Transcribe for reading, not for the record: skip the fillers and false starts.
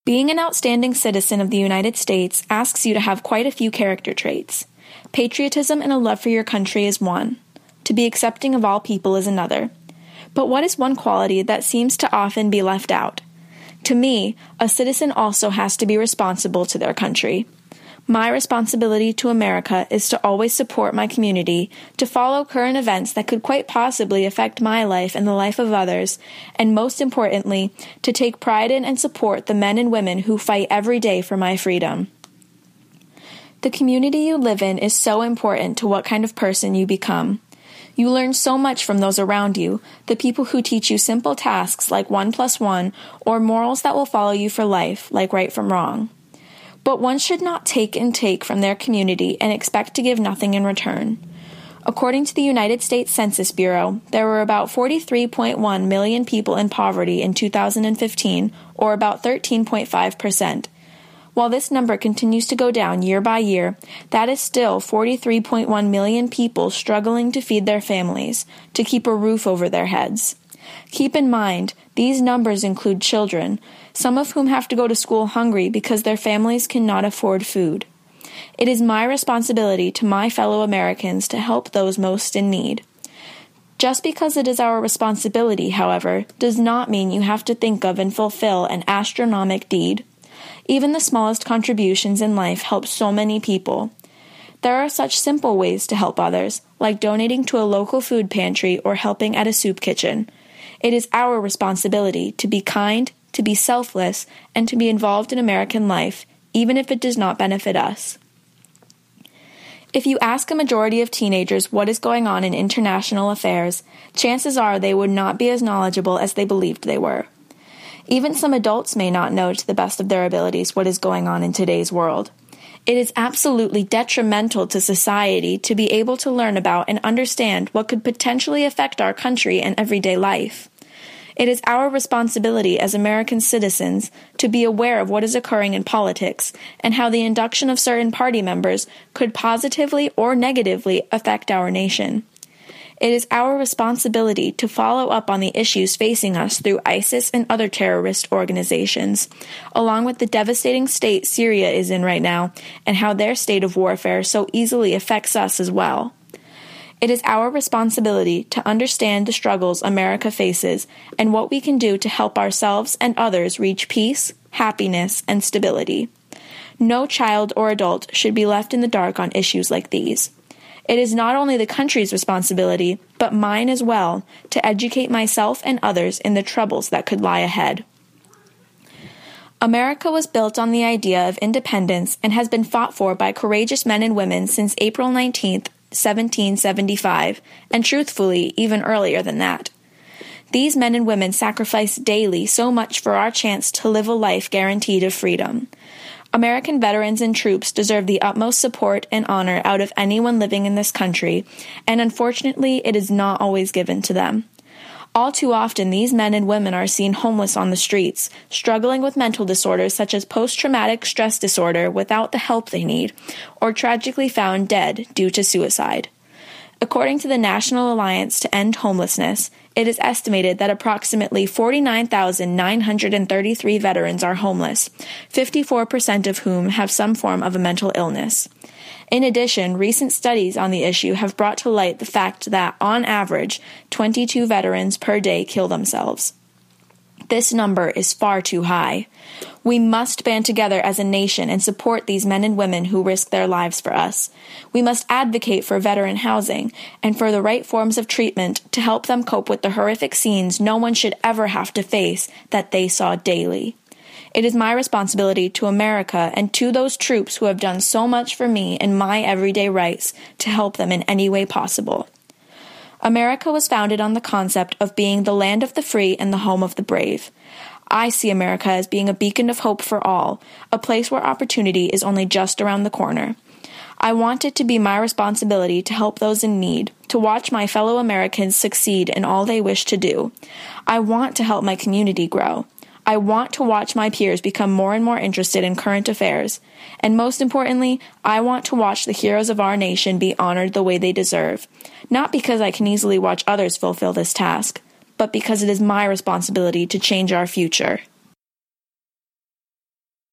Being an outstanding citizen of the United States asks you to have quite a few character traits. Patriotism and a love for your country is one. To be accepting of all people is another. But what is one quality that seems to often be left out? To me, a citizen also has to be responsible to their country. My responsibility to America is to always support my community, to follow current events that could quite possibly affect my life and the life of others, and most importantly, to take pride in and support the men and women who fight every day for my freedom. The community you live in is so important to what kind of person you become. You learn so much from those around you, the people who teach you simple tasks like 1 + 1, or morals that will follow you for life, like right from wrong. But one should not take from their community and expect to give nothing in return. According to the United States Census Bureau, there were about 43.1 million people in poverty in 2015, or about 13.5%. While this number continues to go down year by year, that is still 43.1 million people struggling to feed their families, to keep a roof over their heads. Keep in mind, these numbers include children, some of whom have to go to school hungry because their families cannot afford food. It is my responsibility to my fellow Americans to help those most in need. Just because it is our responsibility, however, does not mean you have to think of and fulfill an astronomical deed. Even the smallest contributions in life help so many people. There are such simple ways to help others, like donating to a local food pantry or helping at a soup kitchen. It is our responsibility to be kind, to be selfless, and to be involved in American life, even if it does not benefit us. If you ask a majority of teenagers what is going on in international affairs, chances are they would not be as knowledgeable as they believed they were. Even some adults may not know to the best of their abilities what is going on in today's world. It is absolutely detrimental to society to be able to learn about and understand what could potentially affect our country and everyday life. It is our responsibility as American citizens to be aware of what is occurring in politics and how the induction of certain party members could positively or negatively affect our nation. It is our responsibility to follow up on the issues facing us through ISIS and other terrorist organizations, along with the devastating state Syria is in right now and how their state of warfare so easily affects us as well. It is our responsibility to understand the struggles America faces and what we can do to help ourselves and others reach peace, happiness, and stability. No child or adult should be left in the dark on issues like these. It is not only the country's responsibility, but mine as well, to educate myself and others in the troubles that could lie ahead. America was built on the idea of independence and has been fought for by courageous men and women since April 19th, 1775, and truthfully, even earlier than that. These men and women sacrifice daily so much for our chance to live a life guaranteed of freedom. American veterans and troops deserve the utmost support and honor out of anyone living in this country, and unfortunately, it is not always given to them. All too often, these men and women are seen homeless on the streets, struggling with mental disorders such as post-traumatic stress disorder without the help they need, or tragically found dead due to suicide. According to the National Alliance to End Homelessness, it is estimated that approximately 49,933 veterans are homeless, 54% of whom have some form of a mental illness. In addition, recent studies on the issue have brought to light the fact that, on average, 22 veterans per day kill themselves. This number is far too high. We must band together as a nation and support these men and women who risk their lives for us. We must advocate for veteran housing and for the right forms of treatment to help them cope with the horrific scenes no one should ever have to face that they saw daily. It is my responsibility to America and to those troops who have done so much for me in my everyday rights to help them in any way possible. America was founded on the concept of being the land of the free and the home of the brave. I see America as being a beacon of hope for all, a place where opportunity is only just around the corner. I want it to be my responsibility to help those in need, to watch my fellow Americans succeed in all they wish to do. I want to help my community grow. I want to watch my peers become more and more interested in current affairs. And most importantly, I want to watch the heroes of our nation be honored the way they deserve. Not because I can easily watch others fulfill this task, but because it is my responsibility to change our future.